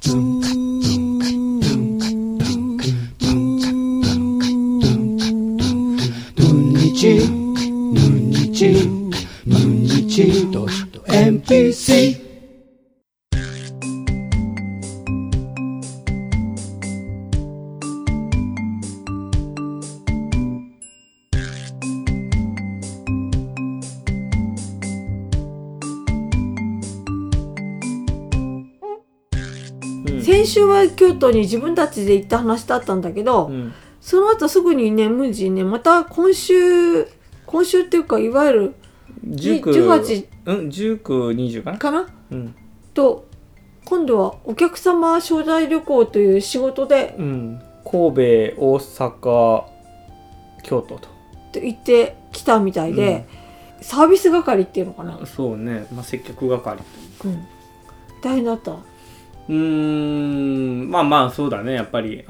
NPC。 先週は京都に自分たちで行った話だったんだけど、その後すぐにねムンジーねまた今週っていうかいわゆる18、 19、20かなかな、と今度はお客様招待旅行という仕事で、 神戸、大阪、京都と行ってきたみたいで、サービス係っていうのかな。 そうね、接客係、 大変だった。 まあそうだね、やっぱり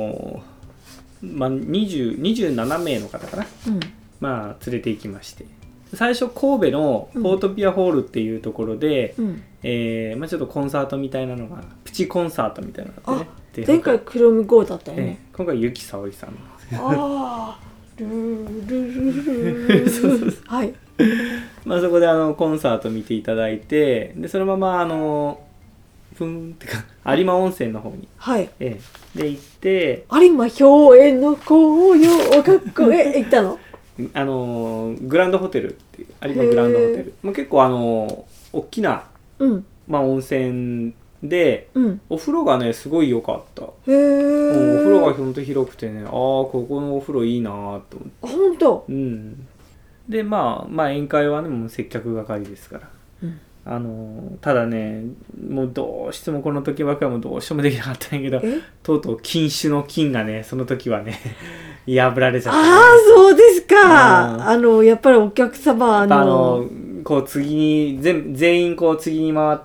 27名の方かな、連れて行きまして、最初神戸のポートピアホールっていうところで、ちょっとコンサートみたいなのがプチコンサートみたいなのがあってね。 前回黒見郷だったよね。 今回ゆきさおりさんのルルそうはいそこでコンサート見ていただいて、でそのままふんってか有馬温泉の方に、で行って有馬氷園の紅葉学校へ行ったのグランドホテルっていう有馬グランドホテル、結構大きな、温泉で、お風呂がねすごい良かった。お風呂がほんと広くてね、ここのお風呂いいなと思って。 本当。 で宴会はねもう接客係ですから、ただねもうどうしてもこの時ばかりもどうしてもできなかったんやけど、とうとう禁酒の禁がねその時はね破られちゃった、ね、 そうですか。やっぱりお客様こう次に全員こう次に回って、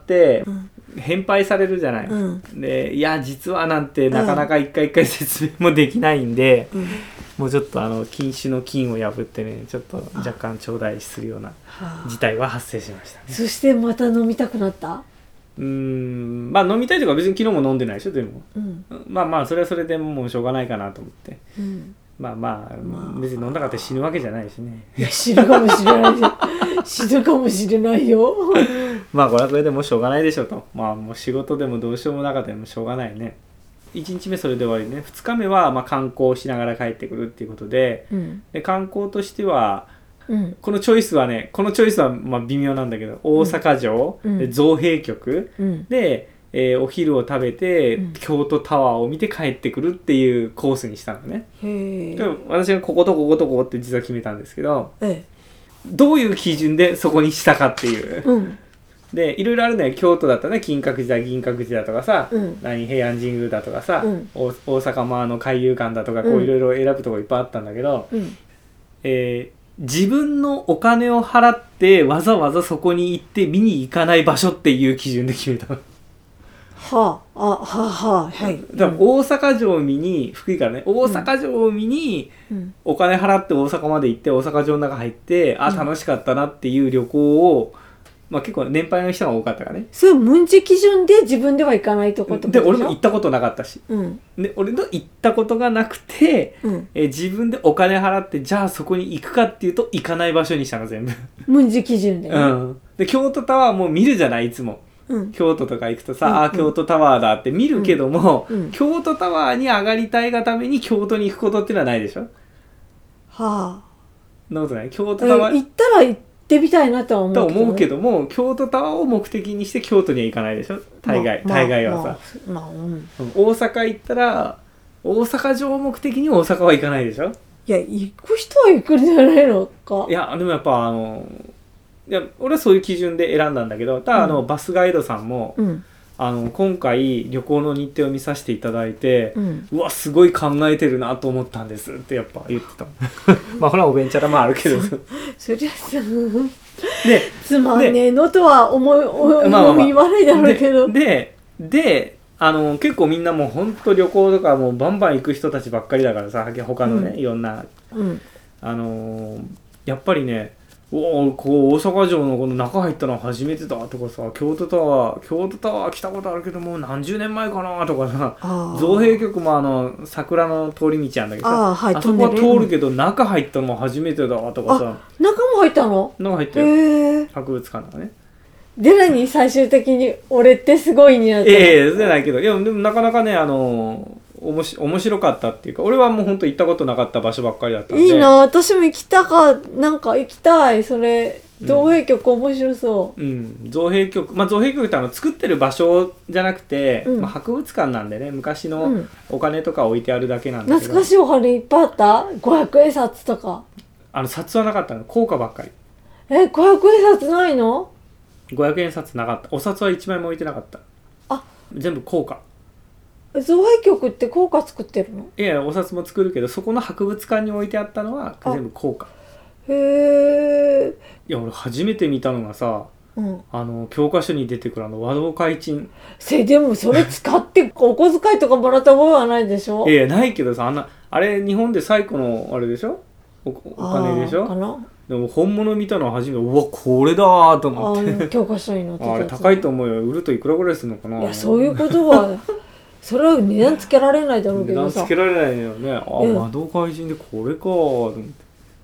返杯されるじゃない、でいや実はなんてなかなか一回一回説明もできないんで、もうちょっと禁酒の禁を破ってねちょっと若干頂戴するような事態は発生しましたね。 そしてまた飲みたくなった。 飲みたいとか別に昨日も飲んでないでしょでも、それはそれでもうしょうがないかなと思って、別に飲んだかって死ぬわけじゃないしね。 いや死ぬかもしれないよ死ぬかもしれないよこれはこれでもうしょうがないでしょと、もう仕事でもどうしようもなかったらもうしょうがないね。1日目それで終わりね。2日目は観光しながら帰ってくるっていうことで、で観光としては、このチョイスは微妙なんだけど、大阪城、で造幣局、で、お昼を食べて、京都タワーを見て帰ってくるっていうコースにしたのね。で私がこことこことここって実は決めたんですけど、どういう基準でそこにしたかっていう、でいろいろあるね。京都だったらね金閣寺だ銀閣寺だとかさ、平安神宮だとかさ、大阪も海遊館だとかこういろいろ選ぶとこいっぱいあったんだけど、自分のお金を払ってわざわざそこに行って見に行かない場所っていう基準で決めたの。 はい。 だから大阪城を見に福井からね大阪城を見にお金払って大阪まで行って大阪城の中入って楽しかったなっていう旅行を結構年配の人が多かったからね。 それ文字基準で自分では行かないとことで俺も行ったことなかったし、で俺の行ったことがなくて、自分でお金払ってじゃあそこに行くかっていうと行かない場所にしたの全部文字基準でね、 で京都タワーも見るじゃないいつも、京都とか行くとさ、京都タワーだって見るけども、京都タワーに上がりたいがために京都に行くことってのはないでしょ。そんなことない。京都タワー行ったら行ってみたいなとは思うけども京都タワーを目的にして京都には行かないでしょ大概はさ、大阪行ったら大阪城を目的に大阪は行かないでしょ。 いや行く人は行くんじゃないのか。 いやでもやっぱ俺はそういう基準で選んだんだけど、ただバスガイドさんも、今回旅行の日程を見させていただいて、うわすごい考えてるなと思ったんですってやっぱ言ってたほらおべんちゃらもあるけどそりゃさつまんねえのとは言わないだろうけど、 で結構みんなもうほんと旅行とかもうバンバン行く人たちばっかりだからさ他のね、いろんな、やっぱりねこう大阪城のこの中入ったの初めてだとかさ、京都タワー来たことあるけどもう何十年前かなとかさ、造幣局も桜の通り道なんだけどさ、 はい、 あそこは通るけど中入ったのも初めてだとかさ。 中も入ったの？ 中入ったよ、博物館だからね。 で何最終的に俺ってすごいになったの？ じゃないけど、いやでもなかなかね面白かったっていうか、俺はもう本当行ったことなかった場所ばっかりだったんで。 いいな、私も行きた行きたい。それ造幣局面白そう。 造幣局って作ってる場所じゃなくて、博物館なんでね、昔のお金とか置いてあるだけなんだけど、 懐かしいお金いっぱいあった。500円札とか。 札はなかったの、硬貨ばっかり。 500円札ないの ？500円札なかった。お札は1枚も置いてなかった。全部硬貨。 造幣局って硬貨作ってるの？ いや、お札も作るけど、そこの博物館に置いてあったのは全部硬貨。 へえ。 いや、俺初めて見たのがさ、教科書に出てくる和道開珍。 でもそれ使ってお小遣いとかもらった覚えはないでしょ？ いやないけどさ、あれ日本で最古のあれでしょ、お金でしょかな。でも本物見たのは初めて、うわこれだーと思って。 教科書に載ってたやつ。 あれ高いと思うよ。売るといくらぐらいするのかな。 いや、そういうことはそれは値段つけられないだろうけどさ。 値段つけられないよね。和道開珍でこれかーと思って。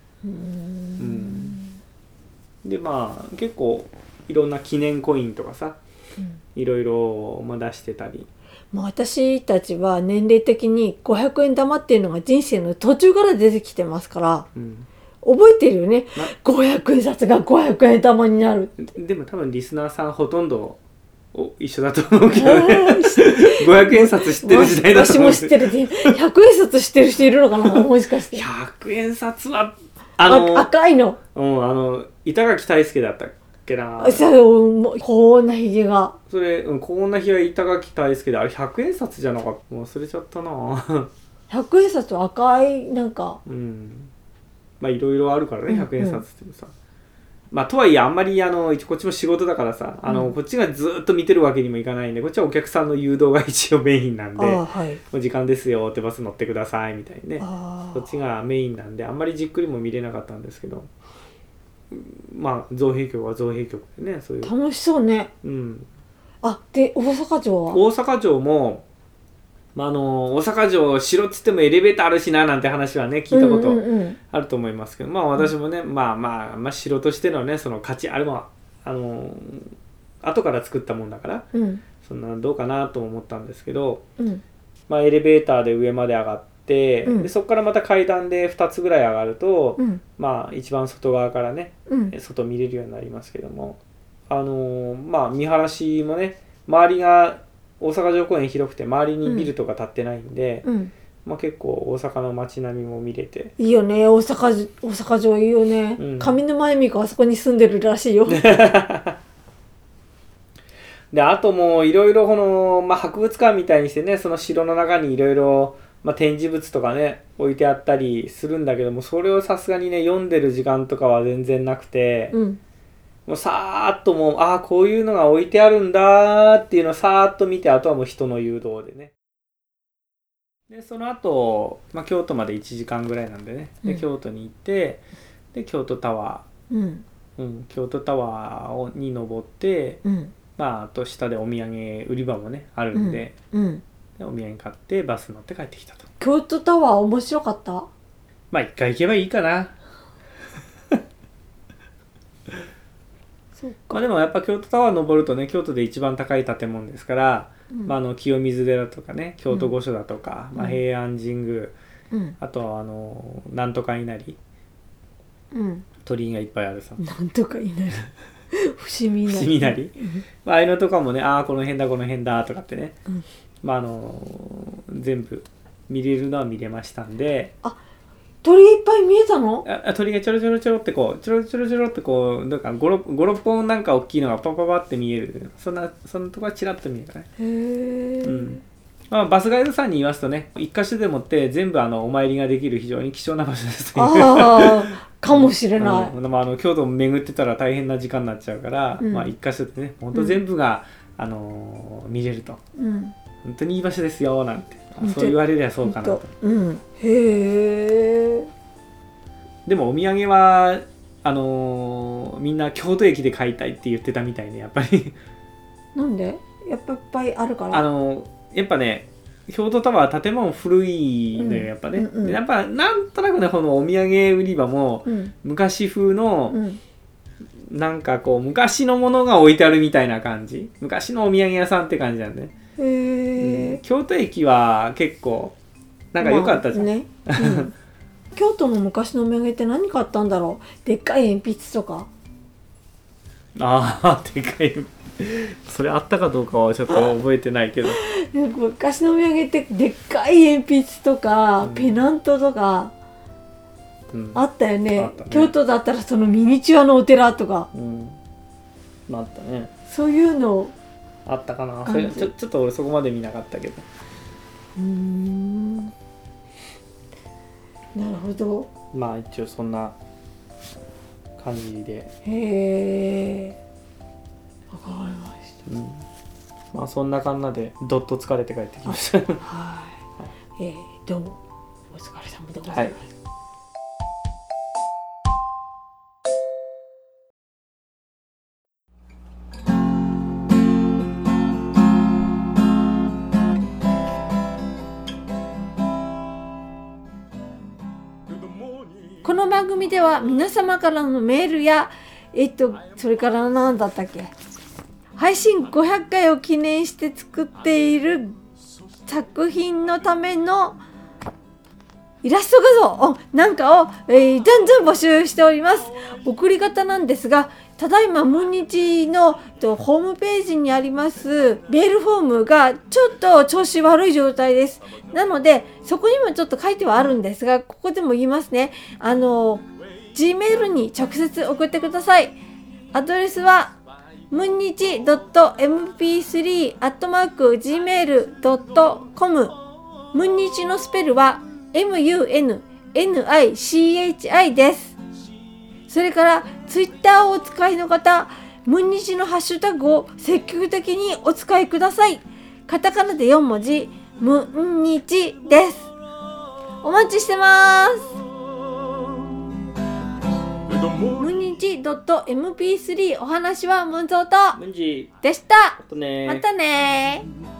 で結構いろんな記念コインとかさ、いろいろ出してたり。 私たちは年齢的に500円玉っていうのが人生の途中から出てきてますから、覚えてるよね。500円札が500円玉になる。 でも多分リスナーさんほとんど一緒だと思うけどね。500円札知ってる時代だと思う。 私も知ってる。100円札知ってる人いるのかな、もしかして。 100円札は赤いの。 板垣退助だったっけな。 こんなひげが。 それ、こんなひげは板垣退助で、あれ100円札じゃなかった。忘れちゃったな。 100円札は赤いなんか。 いろいろあるからね、100円札っていうのさ。とはいえあんまりこっちも仕事だからさ、こっちがずっと見てるわけにもいかないんで、こっちはお客さんの誘導が一応メインなんで、もう時間ですよってバス乗ってくださいみたいにね、そっちがメインなんであんまりじっくりも見れなかったんですけど、造幣局は造幣局でね、そういう楽しそうね。で大阪城は？ 大阪城も大阪城城っつってもエレベーターあるしななんて話はね聞いたことあると思いますけど、私もね城としてのねその価値あれも後から作ったもんだから、そんなどうかなと思ったんですけど、エレベーターで上まで上がって、でそこからまた階段で2つぐらい上がると、一番外側からね、外見れるようになりますけども、見晴らしもね、周りが大阪城公園広くて周りにビルとか建ってないんで、結構大阪の街並みも見れていいよね。大阪城いいよね、上沼恵美子あそこに住んでるらしいよ。 であともういろいろこの、博物館みたいにしてね、その城の中にいろいろ展示物とかね置いてあったりするんだけども、それをさすがにね読んでる時間とかは全然なくて、もうさーっともうこういうのが置いてあるんだっていうのをさーっと見て、あとはもう人の誘導でね。でその後、京都まで1時間ぐらいなんでね、で京都に行って、で京都タワー、京都タワーに登って、あと下でお土産売り場もねあるんで、でお土産買ってバス乗って帰ってきたと。 京都タワー面白かった？ 一回行けばいいかな。でもやっぱ京都タワー登るとね、京都で一番高い建物ですから、清水寺とかね、京都御所だとか、平安神宮、あとはなんとか稲荷、鳥居がいっぱいあるさ。 なんとか稲荷伏見稲荷、ああいうのとかもね、この辺だこの辺だとかってね、全部見れるのは見れましたんで。 鳥いっぱい見えたの？ 鳥がちょろちょろちょろってこうちょろちょろちょろってこうなんか 5,6 本なんか大きいのがパパパって見える、そんなとこはチラッと見えるね。 へえ。 バスガイドさんに言いますとね、一箇所でもって全部お参りができる非常に貴重な場所です。 かもしれない。 京都を巡ってたら大変な時間になっちゃうから、一箇所でね本当全部が、見れると、本当にいい場所ですよなんて、そう言われりゃそうかなと。 へえ。 でもお土産はみんな京都駅で買いたいって言ってたみたいね、やっぱりなんで？やっぱいっぱいあるから。 やっぱね、京都タワー建物古いのよ、やっぱね、うんうん、でやっぱなんとなくね、このお土産売り場も昔風の、なんかこう昔のものが置いてあるみたいな感じ、昔のお土産屋さんって感じなんで、ね、 へー、 京都駅は結構なんか良かったじゃん、ね、 京都の昔のお土産って何買ったんだろう。でっかい鉛筆とか。 でかいそれあったかどうかはちょっと覚えてないけど昔のお土産ってでっかい鉛筆とか、ペナントとか、あったよね。京都だったらそのミニチュアのお寺とか、 あったね。 そういうのあったかな。それちょっと俺そこまで見なかったけど。 なるほど。 まあ一応そんな感じで。 へえ。わかりました。 まあそんな感じでどっと疲れて帰ってきました。 はい。どうもお疲れ様でございます。この番組では皆様からのメールやそれから何だったっけ、配信500回を記念して作っている作品のためのイラスト画像なんかを、どんどん募集しております。送り方なんですが、ただいまムンニチのホームページにありますメールフォームがちょっと調子悪い状態です。なのでそこにもちょっと書いてはあるんですが、ここでも言いますね。Gmail に直接送ってください。アドレスはムンニチ .mp3@gmail.com。 ムンニチのスペルは MUNNICHI です。それからツイッターをお使いの方、ムンニチのハッシュタグを積極的にお使いください。カタカナで4文字、ムンニチです。お待ちしてます。ムンニチ .mp3 お話はムンゾーとムンジでした。 またね。 またね。